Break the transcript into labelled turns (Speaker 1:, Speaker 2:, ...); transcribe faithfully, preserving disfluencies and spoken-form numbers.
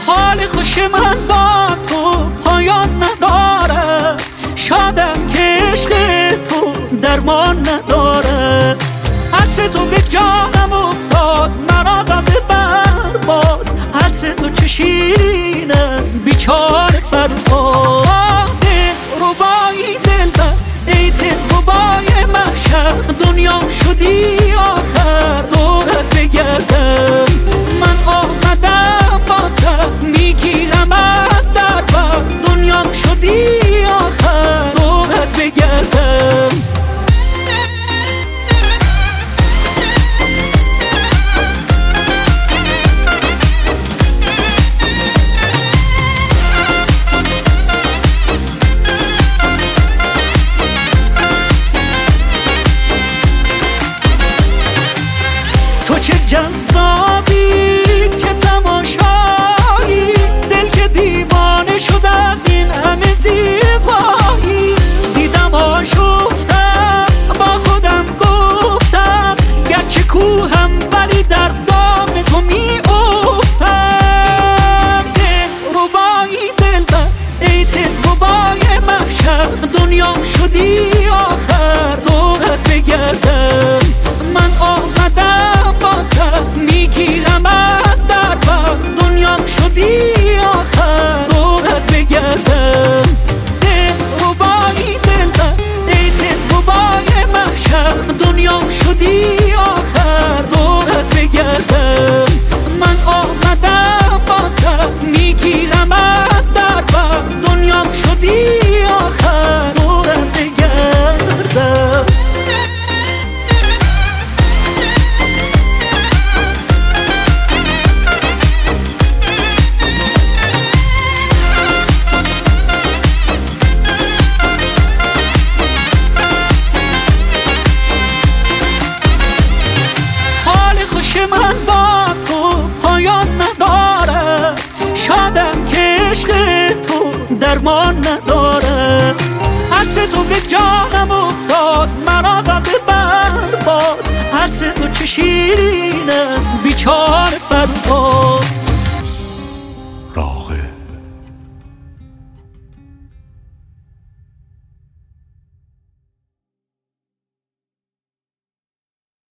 Speaker 1: حال خوش من با تو پایان نداره، شادم که عشق تو درمان نداره. عطر تو به جانم افتاد، مرا داده برباد. عطر تو چه شیرین است بیچاره فرهاد. دلربای دلبر ای دلربای محشر، دنیام شدی آخر دورت بگردم. من آمدم بازم میگیرمت در بر، دنیام شدی آخر دورت بگردم. تو چه جذابی که تماشایی، دل که دیوانه شد از این همه زیبایی. دیدم آشفتم با خودم گفتم، گرچه کوهم ولی در دام تو می افتم. دلربایی دلبر ای دلربای محشر، دنیام شدی آخر دورت بگردم. من آمدم بازم میگیرمت در بر، دنیام شدی آخر دورت بگردم. دلربایی دلبر ای دلربای محشر، دنیام شدی آخر دورت بگردم. من آمدم بازم میگیرمت در بر، دنیام شدی آخر دورت بگردم. من با تو پایان نداره، شادم که عشق تو درمان نداره. عطر تو به جانم افتاد، مرا داده برباد. عطر تو چه شیرین است بیچاره فرهاد.